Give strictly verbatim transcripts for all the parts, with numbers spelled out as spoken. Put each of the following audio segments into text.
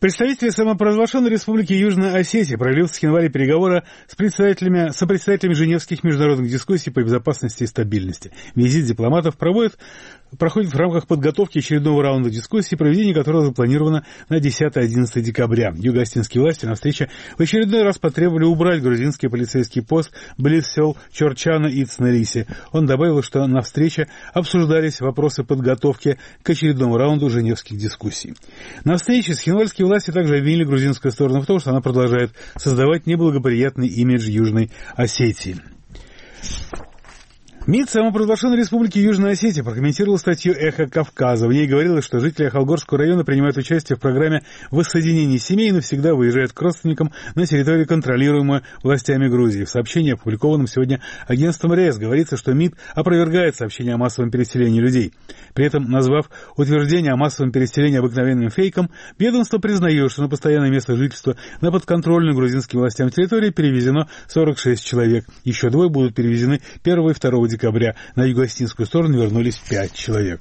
Представители самопровозглашенной республики Южная Осетия провели в Цхинвале переговоры с председателями, сопредседателями Женевских международных дискуссий по безопасности и стабильности. Визит дипломатов проводит, проходит в рамках подготовки очередного раунда дискуссий, проведение которого запланировано на десятое-одиннадцатое декабря. Юго-осетинские власти на встрече в очередной раз потребовали убрать грузинский полицейский пост близ сел Чорчана и Цнелиси. Он добавил, что на встрече обсуждались вопросы подготовки к очередному раунду женевских дискуссий. На встрече цхинвальские власти также обвинили грузинскую сторону в том, что она продолжает создавать неблагоприятный имидж Южной Осетии. МИД самопровозглашенной республики Южная Осетия прокомментировал статью «Эхо Кавказа». В ней говорилось, что жители Ахалгорского района принимают участие в программе воссоединения семей и навсегда выезжают к родственникам на территорию, контролируемую властями Грузии. В сообщении, опубликованном сегодня агентством РЕС, говорится, что МИД опровергает сообщение о массовом переселении людей. При этом, назвав утверждение о массовом переселении обыкновенным фейком, ведомство признает, что на постоянное место жительства на подконтрольную грузинским властям территории перевезено сорок шесть человек. Еще двое будут перевезены первого и второго декабря. декабря. На юго-осетинскую сторону вернулись пять человек.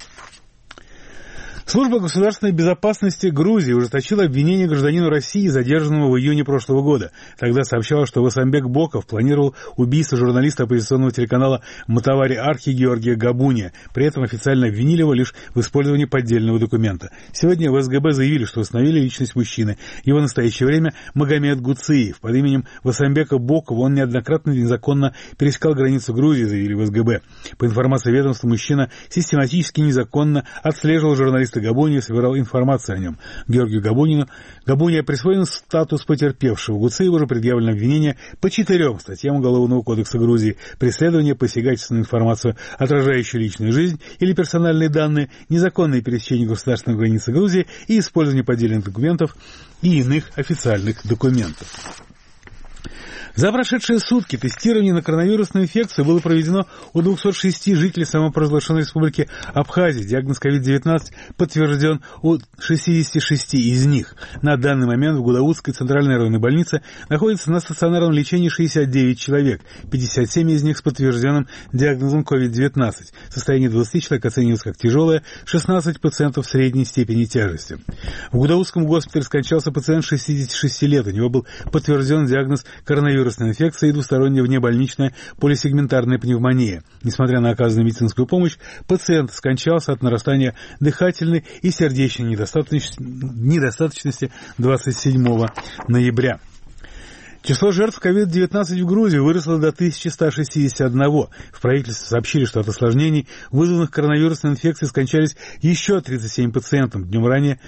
Служба государственной безопасности Грузии ужесточила обвинение гражданину России, задержанному в июне прошлого года. Тогда сообщала, что Васамбек Боков планировал убийство журналиста оппозиционного телеканала «Матавари Архи» Георгия Габуния. При этом официально обвинили его лишь в использовании поддельного документа. Сегодня в СГБ заявили, что установили личность мужчины. Его настоящее время Магомед Гуциев. Под именем Васамбека Бокова он неоднократно незаконно пересекал границу Грузии, заявили в СГБ. По информации ведомства, мужчина систематически незаконно отслеживал журналиста Габуния, собирал информацию о нем. Георгию Габунину Габуния присвоен статус потерпевшего. Гуциеву уже предъявлено обвинение по четырем статьям Уголовного кодекса Грузии: преследование, посягательство на информацию, отражающую личную жизнь или персональные данные, незаконное пересечение государственной границы Грузии и использование поддельных документов и иных официальных документов. За прошедшие сутки тестирование на коронавирусную инфекцию было проведено у двухсот шести жителей самопровозглашенной республики Абхазии. Диагноз ковид девятнадцать подтвержден у шестидесяти шести из них. На данный момент в Гудаутской центральной районной больнице находится на стационарном лечении шестьдесят девять человек, пятьдесят семь из них с подтвержденным диагнозом ковид девятнадцать. Состояние двадцати человек оценивается как тяжелое, шестнадцать пациентов средней степени тяжести. В Гудаутском госпитале скончался пациент шестидесяти шести лет. У него был подтвержден диагноз коронавирусной инфекции и двусторонняя внебольничная полисегментарная пневмония. Несмотря на оказанную медицинскую помощь, пациент скончался от нарастания дыхательной и сердечной недостаточности, недостаточности двадцать седьмого ноября. Число жертв ковид девятнадцать в Грузии выросло до тысячи ста шестидесяти одного. В правительстве сообщили, что от осложнений, вызванных коронавирусной инфекцией, скончались еще тридцать семь пациентов. Днем ранее